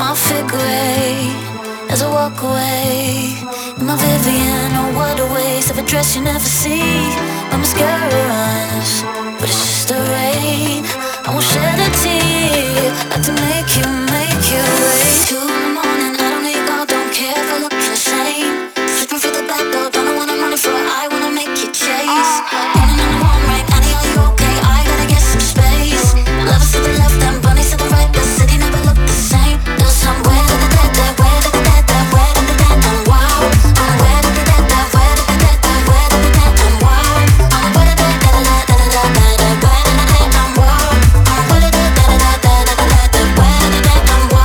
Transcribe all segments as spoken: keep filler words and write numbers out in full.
my figure eight as I walk away in my Vivian. Oh, what a waste of a dress you never see. My mascara runs, but it's just a rain. I won't shed a tear, like to make you, make you wait. Two in the morning, I don't need God, don't care if I look insane. Slipping through the back door, don't know what I'm running for. I wanna make you chase. Running on the wrong right, Annie, are you okay? I gotta get some space. Lovers to the left and bunnies to the right. The city never looked the same. There's somewhere to the dead, dead, where to the dead, dead, where to the dead, and wow. I'm where to the dead, dead, where to the dead, dead, where to the dead, and wow. I'm where to the dead, dead, dead, dead, dead, dead, where to the dead, and wow. I'm where to the dead, dead, dead, dead, dead, dead, where to the dead, and wow.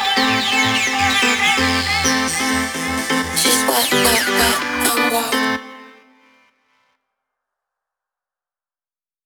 She's wet, wet, wet, and wild.